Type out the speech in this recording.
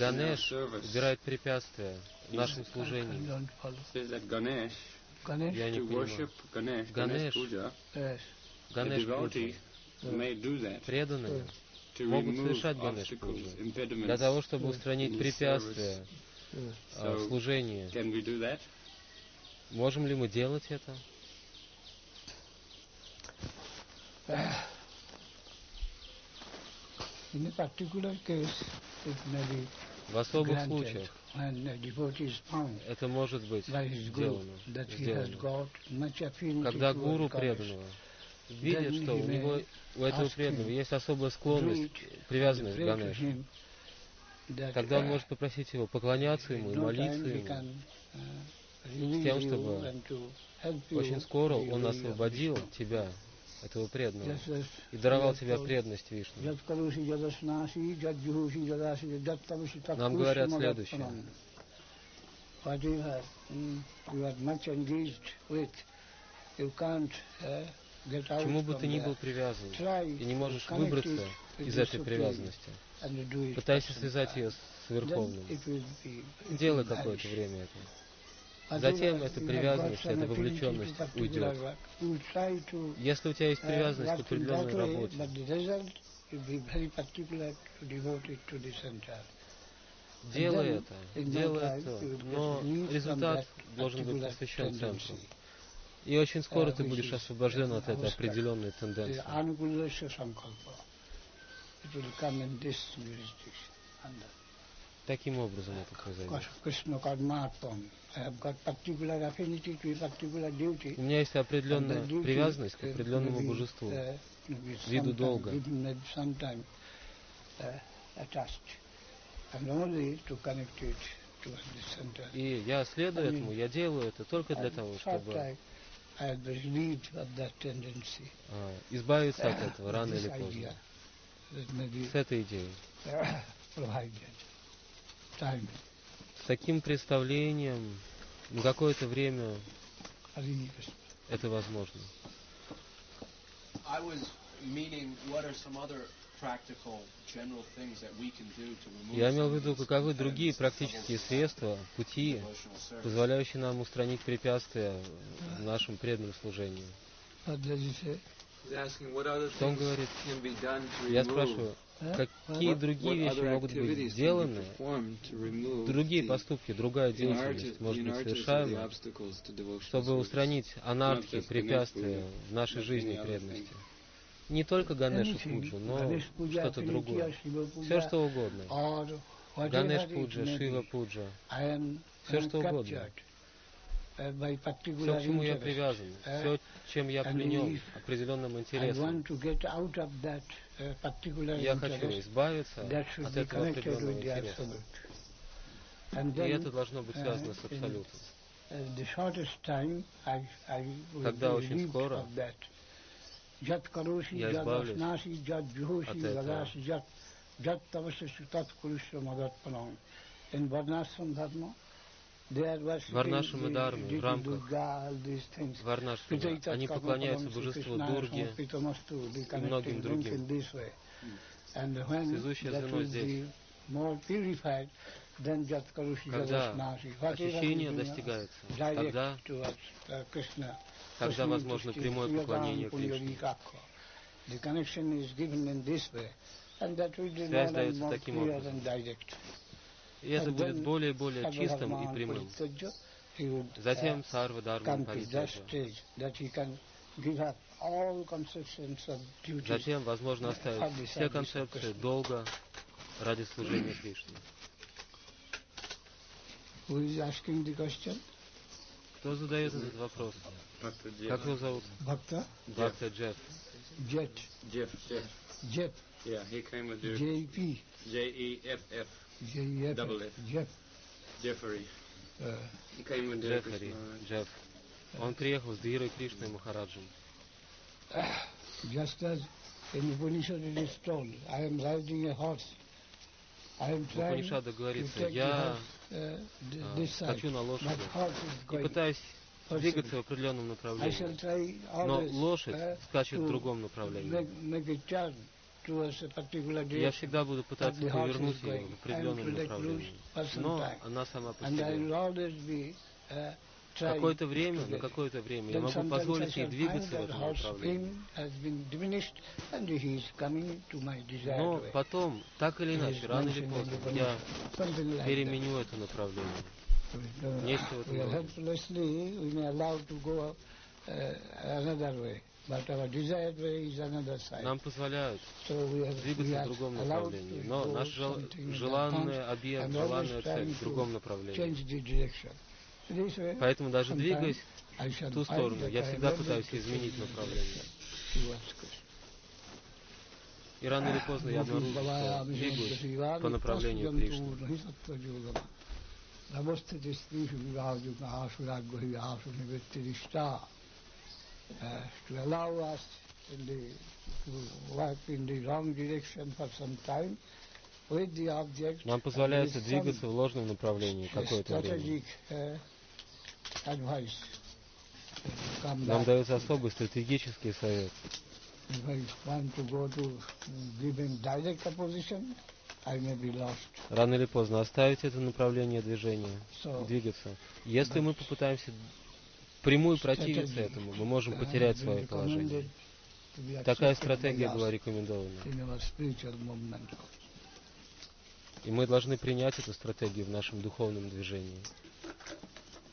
Ганеш убирает препятствия в нашем служении. Я не понимаю. Ганеш Пуджа. Преданные могут совершать Ганеш Пуджу для того, чтобы устранить препятствия в служении. Можем ли мы делать это? В особых случаях это может быть сделано. Когда гуру преданного видит, что у этого преданного есть особая склонность, привязанность к Ганешу, тогда он может попросить его поклоняться ему и молиться ему, с тем, чтобы очень скоро он освободил тебя, этого преданного, и даровал тебе преданность Вишну. Нам говорят следующее. Чему бы ты ни был привязан, и не можешь выбраться из этой привязанности, пытайся связать ее с Верховным. Делай какое-то время это. Затем эта привязанность, эта вовлеченность уйдет. Если у тебя есть привязанность к определенной работе, делай это, но результат должен быть посвящен центру. И очень скоро ты будешь освобожден от этой определенной тенденции. Таким образом это произойдет. У меня есть определенная привязанность к определенному божеству, виду долга. И я следую этому, я делаю это только для того, чтобы избавиться от этого рано или поздно. С этой идеей. С таким представлением на какое-то время это возможно. Я имел в виду, каковы другие практические средства, пути, позволяющие нам устранить препятствия в нашем преданном служении. Что он говорит? Я спрашиваю, какие другие вещи могут быть сделаны, другие поступки, другая деятельность может быть совершаема, чтобы устранить анархии, препятствия в нашей жизни преданности. Не только Ганеша Пуджа, но что-то другое. Все что угодно. Ганеш Пуджа, Шива Пуджа. Все что угодно. Все, к чему я привязан, все, чем я пленен определенным интересом. Я хочу избавиться от этого определенного интереса. И это должно быть связано с Абсолютом. Тогда очень скоро я избавлюсь от этого. Варнашрама Дхармы, в рамках Варнашрама, они поклоняются божеству Дурги и многим другим. Связующее звено здесь. Когда очищение достигается, тогда возможно прямое поклонение Кришне. Связь дается таким образом. И это будет более и более чистым и прямым. Затем Сарва Дхарма Паритяджа. Затем возможно оставить все концепции долга ради служения Кришне. Кто задает этот вопрос? Как его зовут? Бхакта Джефф. Jeff. Yeah, he came with J.P. J-E-F-F. Jeff. Jeffrey. He came with Jeff. Он приехал с Дхирой Кришной Махараджем. Just as in Upanishad it is told, I am riding a horse. I am trying to говорится, я скачу на лошади и пытаюсь двигаться в определенном направлении. Но лошадь скачет в другом направлении. Я всегда буду пытаться повернуть ее в определенном направлении. Но она сама по себе. На какое-то время я могу позволить ей двигаться в этом направлении. Но потом, так или иначе, рано или поздно, я переменю это направление. Нечто в этом роде. Нам позволяют двигаться в другом направлении, но наш желанный объект, желанная цель в другом направлении. Поэтому даже двигаясь в ту сторону, я всегда пытаюсь изменить направление. И рано или поздно я обнаружу, что двигаюсь по направлению Кришны. Нам позволяется двигаться в ложном направлении какое-то время. Нам дается особый стратегический совет. Рано или поздно оставить это направление движения, двигаться. Если мы попытаемся впрямую противиться этому, мы можем потерять свое положение. Такая стратегия была рекомендована. И мы должны принять эту стратегию в нашем духовном движении.